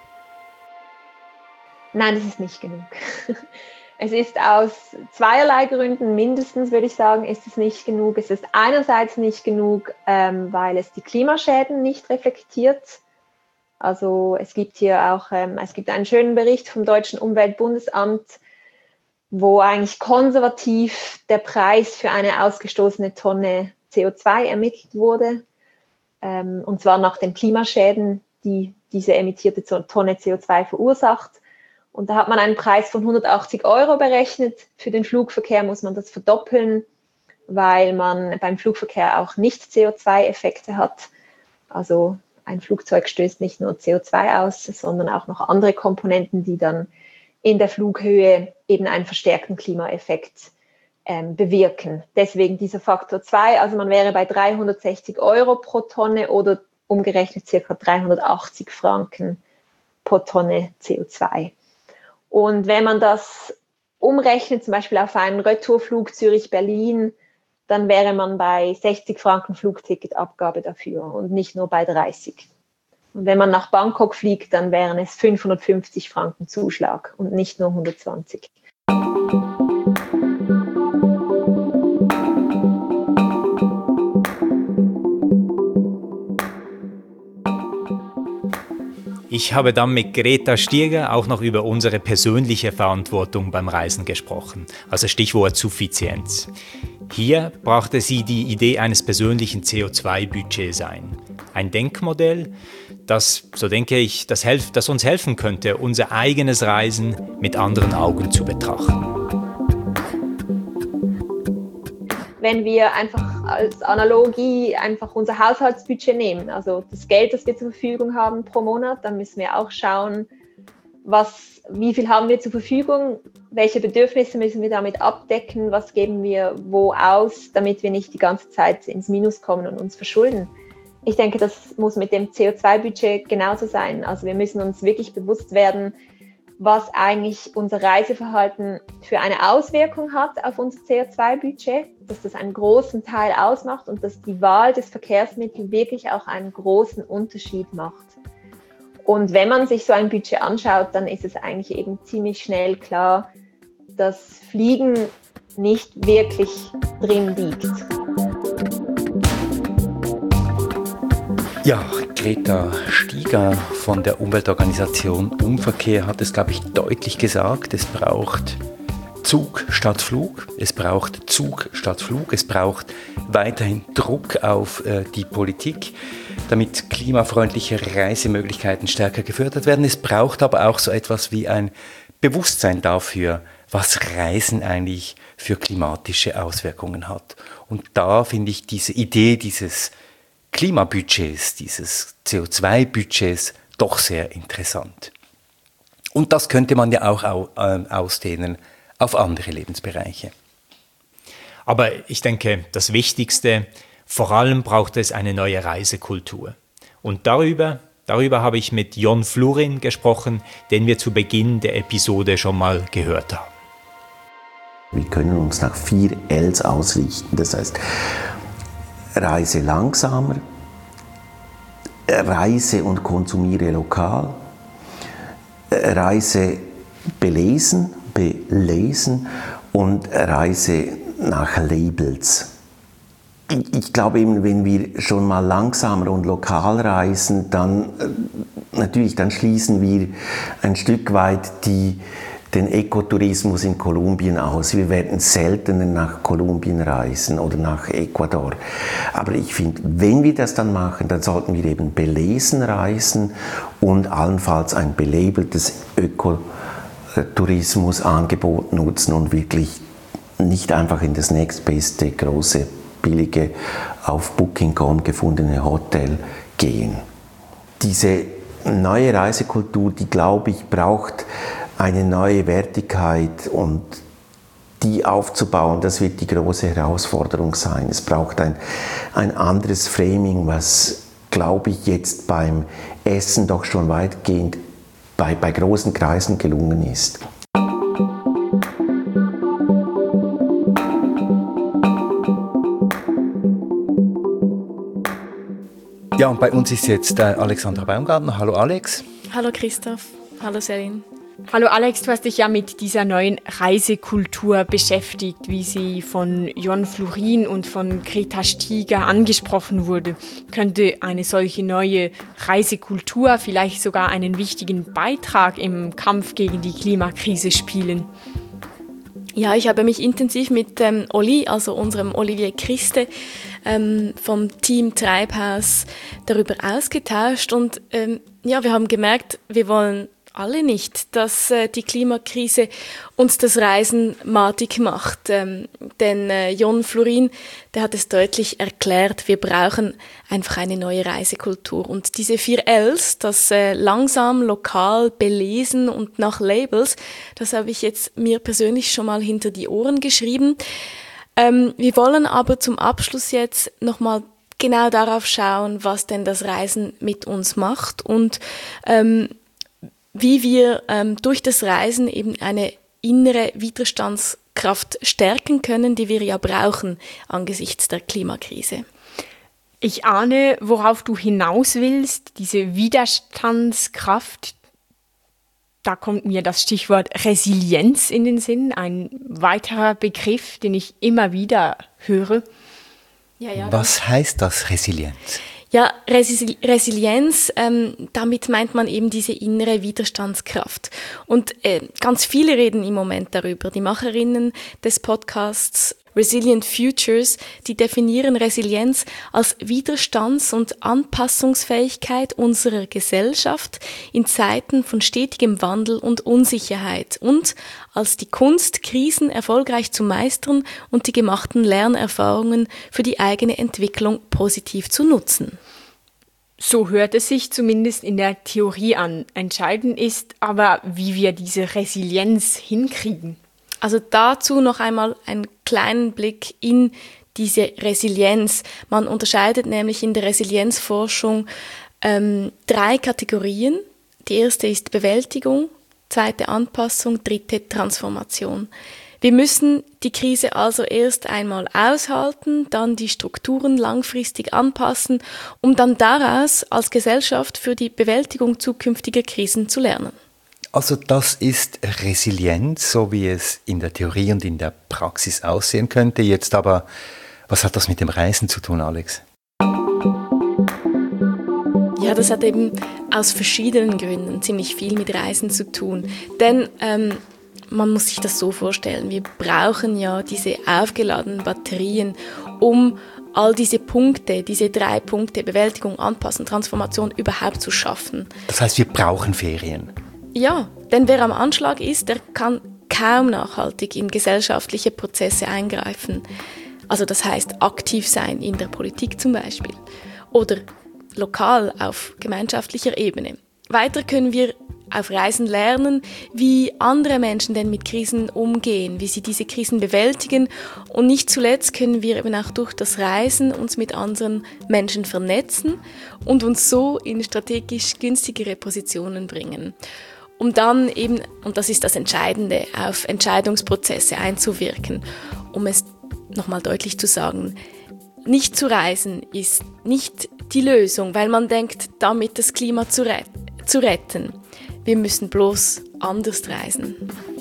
Nein, das ist nicht genug. Es ist aus zweierlei Gründen, mindestens würde ich sagen, ist es nicht genug. Es ist einerseits nicht genug, ähm, weil es die Klimaschäden nicht reflektiert. Also es gibt hier auch, ähm, es gibt einen schönen Bericht vom Deutschen Umweltbundesamt, wo eigentlich konservativ der Preis für eine ausgestoßene Tonne C O zwei ermittelt wurde. Ähm, und zwar nach den Klimaschäden, die diese emittierte Tonne C O zwei verursacht. Und da hat man einen Preis von hundertachtzig Euro berechnet. Für den Flugverkehr muss man das verdoppeln, weil man beim Flugverkehr auch nicht C O zwei Effekte hat. Also ein Flugzeug stößt nicht nur C O zwei aus, sondern auch noch andere Komponenten, die dann in der Flughöhe eben einen verstärkten Klimaeffekt ähm, bewirken. Deswegen dieser Faktor zwei, also man wäre bei dreihundertsechzig Euro pro Tonne oder umgerechnet ca. dreihundertachtzig Franken pro Tonne C O zwei. Und wenn man das umrechnet, zum Beispiel auf einen Retourflug Zürich-Berlin, dann wäre man bei sechzig Franken Flugticketabgabe dafür und nicht nur bei dreißig. Und wenn man nach Bangkok fliegt, dann wären es fünfhundertfünfzig Franken Zuschlag und nicht nur hundertzwanzig. Ich habe dann mit Greta Stieger auch noch über unsere persönliche Verantwortung beim Reisen gesprochen, also Stichwort Suffizienz. Hier brachte sie die Idee eines persönlichen C O zwei Budgets ein. Ein Denkmodell, das, so denke ich, das, helf, das uns helfen könnte, unser eigenes Reisen mit anderen Augen zu betrachten. Wenn wir einfach als Analogie einfach unser Haushaltsbudget nehmen, also das Geld, das wir zur Verfügung haben pro Monat, dann müssen wir auch schauen, was, wie viel haben wir zur Verfügung, welche Bedürfnisse müssen wir damit abdecken, was geben wir wo aus, damit wir nicht die ganze Zeit ins Minus kommen und uns verschulden. Ich denke, das muss mit dem C O zwei Budget genauso sein. Also wir müssen uns wirklich bewusst werden, was eigentlich unser Reiseverhalten für eine Auswirkung hat auf unser C O zwei Budget, dass das einen großen Teil ausmacht und dass die Wahl des Verkehrsmittels wirklich auch einen großen Unterschied macht. Und wenn man sich so ein Budget anschaut, dann ist es eigentlich eben ziemlich schnell klar, dass Fliegen nicht wirklich drin liegt. Ja, Greta Stieger von der Umweltorganisation Umverkehr hat es, glaube ich, deutlich gesagt. Es braucht Zug statt Flug, es braucht Zug statt Flug, es braucht weiterhin Druck auf äh, die Politik, damit klimafreundliche Reisemöglichkeiten stärker gefördert werden. Es braucht aber auch so etwas wie ein Bewusstsein dafür, was Reisen eigentlich für klimatische Auswirkungen hat. Und da finde ich diese Idee dieses Klimabudgets, dieses C O zwei Budgets doch sehr interessant. Und das könnte man ja auch ausdehnen auf andere Lebensbereiche. Aber ich denke, das Wichtigste, vor allem braucht es eine neue Reisekultur. Und darüber, darüber habe ich mit Jon Flurin gesprochen, den wir zu Beginn der Episode schon mal gehört haben. Wir können uns nach vier Ls ausrichten, das heißt, reise langsamer, reise und konsumiere lokal, reise belesen, belesen und reise nach Labels. Ich, ich glaube eben, wenn wir schon mal langsamer und lokal reisen, dann natürlich, dann schließen wir ein Stück weit die den Ökotourismus in Kolumbien aus. Wir werden seltener nach Kolumbien reisen oder nach Ecuador. Aber ich finde, wenn wir das dann machen, dann sollten wir eben belesen reisen und allenfalls ein belabeltes Ökotourismusangebot nutzen und wirklich nicht einfach in das nächstbeste große, billige, auf Booking Punkt com gefundene Hotel gehen. Diese neue Reisekultur, die, glaube ich, braucht eine neue Wertigkeit, und die aufzubauen, das wird die große Herausforderung sein. Es braucht ein, ein anderes Framing, was, glaube ich, jetzt beim Essen doch schon weitgehend bei, bei großen Kreisen gelungen ist. Ja, und bei uns ist jetzt äh, Alexandra Baumgartner. Hallo Alex. Hallo Christoph. Hallo Selin. Hallo Alex, du hast dich ja mit dieser neuen Reisekultur beschäftigt, wie sie von Jon Flurin und von Greta Stieger angesprochen wurde. Könnte eine solche neue Reisekultur vielleicht sogar einen wichtigen Beitrag im Kampf gegen die Klimakrise spielen? Ja, ich habe mich intensiv mit ähm, Olli, also unserem Olivier Christe, ähm, vom Team Treibhaus darüber ausgetauscht, und ähm, ja, wir haben gemerkt, wir wollen alle nicht, dass äh, die Klimakrise uns das Reisen madig macht. Ähm, denn äh, Jon Florin, der hat es deutlich erklärt, wir brauchen einfach eine neue Reisekultur. Und diese vier Ls, das äh, langsam, lokal, belesen und nach Labels, das habe ich jetzt mir persönlich schon mal hinter die Ohren geschrieben. Ähm, wir wollen aber zum Abschluss jetzt nochmal genau darauf schauen, was denn das Reisen mit uns macht und ähm, wie wir ähm, durch das Reisen eben eine innere Widerstandskraft stärken können, die wir ja brauchen angesichts der Klimakrise. Ich ahne, worauf du hinaus willst, diese Widerstandskraft. Da kommt mir das Stichwort Resilienz in den Sinn, ein weiterer Begriff, den ich immer wieder höre. Ja, ja, Was heißt das, Resilienz? Ja, Resi- Resilienz, ähm, damit meint man eben diese innere Widerstandskraft. Und äh, ganz viele reden im Moment darüber. Die Macherinnen des Podcasts Resilient Futures, die definieren Resilienz als Widerstands- und Anpassungsfähigkeit unserer Gesellschaft in Zeiten von stetigem Wandel und Unsicherheit und als die Kunst, Krisen erfolgreich zu meistern und die gemachten Lernerfahrungen für die eigene Entwicklung positiv zu nutzen. So hört es sich zumindest in der Theorie an. Entscheidend ist aber, wie wir diese Resilienz hinkriegen. Also dazu noch einmal einen kleinen Blick in diese Resilienz. Man unterscheidet nämlich in der Resilienzforschung ähm, drei Kategorien. Die erste ist Bewältigung, zweite Anpassung, dritte Transformation. Wir müssen die Krise also erst einmal aushalten, dann die Strukturen langfristig anpassen, um dann daraus als Gesellschaft für die Bewältigung zukünftiger Krisen zu lernen. Also das ist Resilienz, so wie es in der Theorie und in der Praxis aussehen könnte. Jetzt aber, was hat das mit dem Reisen zu tun, Alex? Ja, das hat eben aus verschiedenen Gründen ziemlich viel mit Reisen zu tun. Denn ähm, man muss sich das so vorstellen, wir brauchen ja diese aufgeladenen Batterien, um all diese Punkte, diese drei Punkte, Bewältigung, Anpassen, Transformation überhaupt zu schaffen. Das heißt, wir brauchen Ferien. Ja, denn wer am Anschlag ist, der kann kaum nachhaltig in gesellschaftliche Prozesse eingreifen. Also das heißt aktiv sein in der Politik zum Beispiel oder lokal auf gemeinschaftlicher Ebene. Weiter können wir auf Reisen lernen, wie andere Menschen denn mit Krisen umgehen, wie sie diese Krisen bewältigen. Und nicht zuletzt können wir eben auch durch das Reisen uns mit anderen Menschen vernetzen und uns so in strategisch günstigere Positionen bringen, um dann eben, und das ist das Entscheidende, auf Entscheidungsprozesse einzuwirken. Um es nochmal deutlich zu sagen, nicht zu reisen ist nicht die Lösung, weil man denkt, damit das Klima zu, ret- zu retten. Wir müssen bloß anders reisen.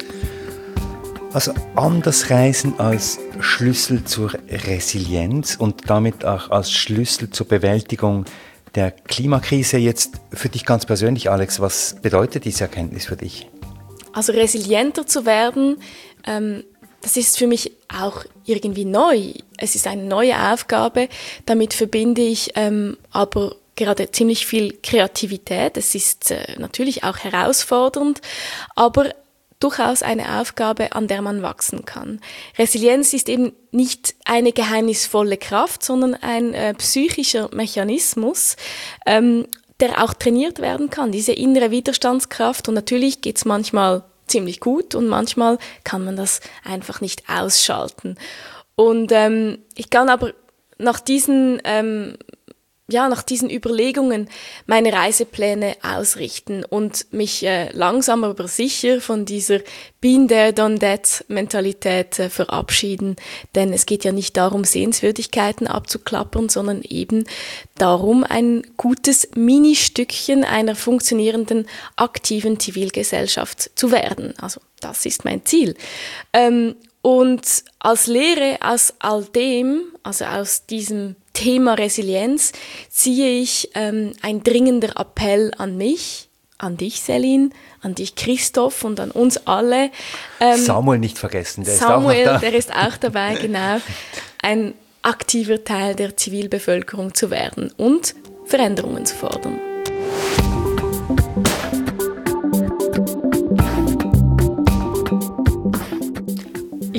Also anders reisen als Schlüssel zur Resilienz und damit auch als Schlüssel zur Bewältigung der Klimakrise. Jetzt für dich ganz persönlich, Alex, was bedeutet diese Erkenntnis für dich? Also resilienter zu werden, ähm, das ist für mich auch irgendwie neu. Es ist eine neue Aufgabe. Damit verbinde ich ähm, aber gerade ziemlich viel Kreativität. Es ist äh, natürlich auch herausfordernd, aber durchaus eine Aufgabe, an der man wachsen kann. Resilienz ist eben nicht eine geheimnisvolle Kraft, sondern ein äh, psychischer Mechanismus, ähm, der auch trainiert werden kann, diese innere Widerstandskraft. Und natürlich geht's manchmal ziemlich gut und manchmal kann man das einfach nicht ausschalten. Und ähm, ich kann aber nach diesen ähm, ja, nach diesen Überlegungen meine Reisepläne ausrichten und mich äh, langsam aber sicher von dieser Been there, done that Mentalität äh, verabschieden. Denn es geht ja nicht darum, Sehenswürdigkeiten abzuklappern, sondern eben darum, ein gutes Ministückchen einer funktionierenden, aktiven Zivilgesellschaft zu werden. Also das ist mein Ziel. Ähm, und als Lehre aus all dem, also aus diesem Thema Resilienz, ziehe ich ähm, ein dringender Appell an mich, an dich, Céline, an dich, Christoph, und an uns alle. Ähm, Samuel nicht vergessen, der Samuel, ist auch noch da. der ist auch dabei, genau. Ein aktiver Teil der Zivilbevölkerung zu werden und Veränderungen zu fordern.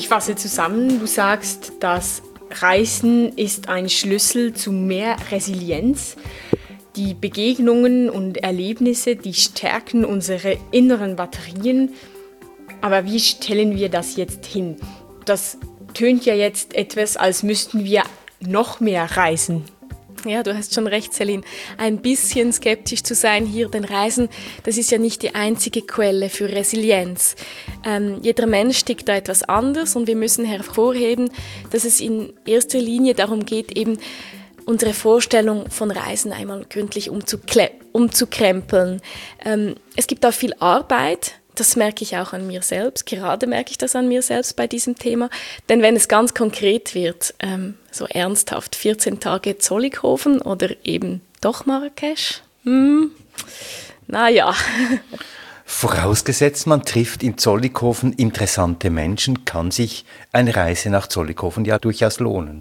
fasse zusammen, du sagst, dass Reisen ist ein Schlüssel zu mehr Resilienz. Die Begegnungen und Erlebnisse, die stärken unsere inneren Batterien. Aber wie stellen wir das jetzt hin? Das tönt ja jetzt etwas, als müssten wir noch mehr reisen. Ja, du hast schon recht, Celine. Ein bisschen skeptisch zu sein hier, denn Reisen, das ist ja nicht die einzige Quelle für Resilienz. Ähm, jeder Mensch tickt da etwas anders und wir müssen hervorheben, dass es in erster Linie darum geht, eben unsere Vorstellung von Reisen einmal gründlich umzukle- umzukrempeln. Ähm, es gibt da viel Arbeit. Das merke ich auch an mir selbst, gerade merke ich das an mir selbst bei diesem Thema. Denn wenn es ganz konkret wird, ähm, so ernsthaft, vierzehn Tage Zollikofen oder eben doch Marrakesch, hm, naja. Vorausgesetzt, man trifft in Zollikofen interessante Menschen, kann sich eine Reise nach Zollikofen ja durchaus lohnen.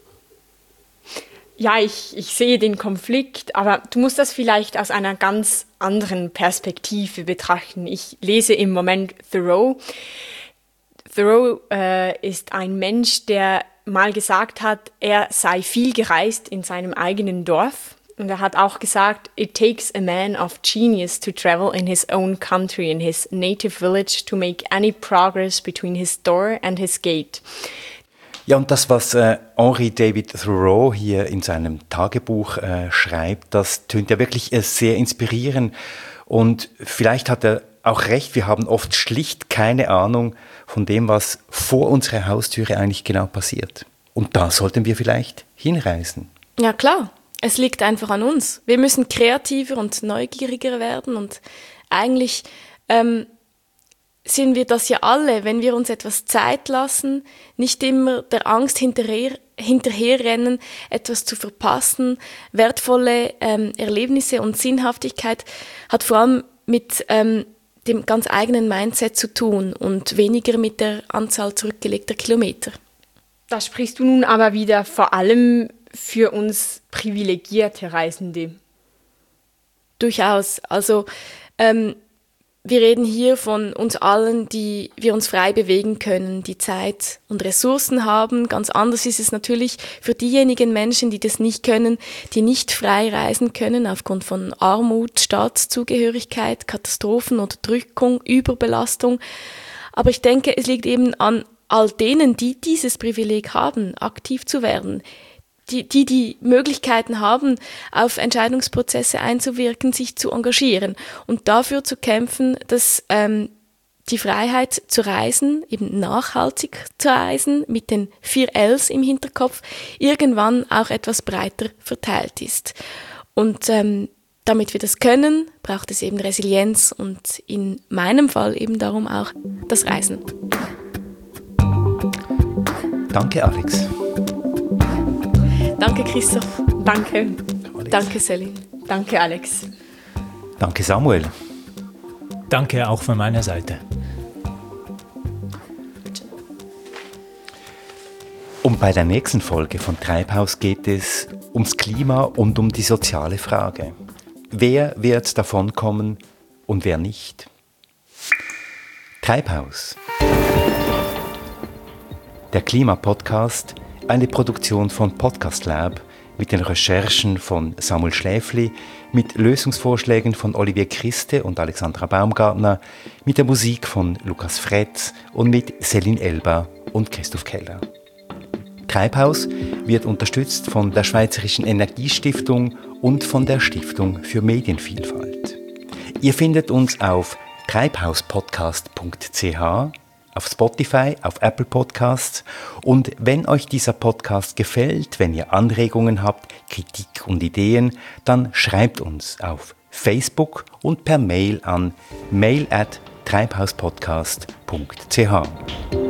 Ja, ich, ich sehe den Konflikt, aber du musst das vielleicht aus einer ganz anderen Perspektive betrachten. Ich lese im Moment Thoreau. Thoreau äh, ist ein Mensch, der mal gesagt hat, er sei viel gereist in seinem eigenen Dorf. Und er hat auch gesagt, it takes a man of genius to travel in his own country, in his native village, to make any progress between his door and his gate. Ja, und das, was äh, Henry David Thoreau hier in seinem Tagebuch äh, schreibt, das tönt ja wirklich äh, sehr inspirierend. Und vielleicht hat er auch recht, wir haben oft schlicht keine Ahnung von dem, was vor unserer Haustüre eigentlich genau passiert. Und da sollten wir vielleicht hinreisen. Ja, klar. Es liegt einfach an uns. Wir müssen kreativer und neugieriger werden und eigentlich ähm, sind wir das ja alle, wenn wir uns etwas Zeit lassen, nicht immer der Angst hinterher, hinterherrennen, etwas zu verpassen. Wertvolle ähm, Erlebnisse und Sinnhaftigkeit hat vor allem mit ähm, dem ganz eigenen Mindset zu tun und weniger mit der Anzahl zurückgelegter Kilometer. Da sprichst du nun aber wieder vor allem für uns privilegierte Reisende. Durchaus. Also ähm, wir reden hier von uns allen, die wir uns frei bewegen können, die Zeit und Ressourcen haben. Ganz anders ist es natürlich für diejenigen Menschen, die das nicht können, die nicht frei reisen können aufgrund von Armut, Staatszugehörigkeit, Katastrophen, Unterdrückung, Überbelastung. Aber ich denke, es liegt eben an all denen, die dieses Privileg haben, aktiv zu werden, die, die die Möglichkeiten haben, auf Entscheidungsprozesse einzuwirken, sich zu engagieren und dafür zu kämpfen, dass ähm, die Freiheit zu reisen, eben nachhaltig zu reisen, mit den vier L's im Hinterkopf, irgendwann auch etwas breiter verteilt ist. Und ähm, damit wir das können, braucht es eben Resilienz und in meinem Fall eben darum auch das Reisen. Danke, Alex. Danke, Christoph. Danke. Danke, Celine. Danke, Alex. Danke, Samuel. Danke auch von meiner Seite. Und bei der nächsten Folge von Treibhaus geht es ums Klima und um die soziale Frage. Wer wird davonkommen und wer nicht? Treibhaus. Der Klimapodcast, eine Produktion von Podcast Lab mit den Recherchen von Samuel Schläfli, mit Lösungsvorschlägen von Olivier Christe und Alexandra Baumgartner, mit der Musik von Lukas Fretz und mit Céline Elba und Christoph Keller. Treibhaus wird unterstützt von der Schweizerischen Energiestiftung und von der Stiftung für Medienvielfalt. Ihr findet uns auf treibhauspodcast punkt c h, auf Spotify, auf Apple Podcasts, und wenn euch dieser Podcast gefällt, wenn ihr Anregungen habt, Kritik und Ideen, dann schreibt uns auf Facebook und per Mail an mail at treibhauspodcast punkt c h.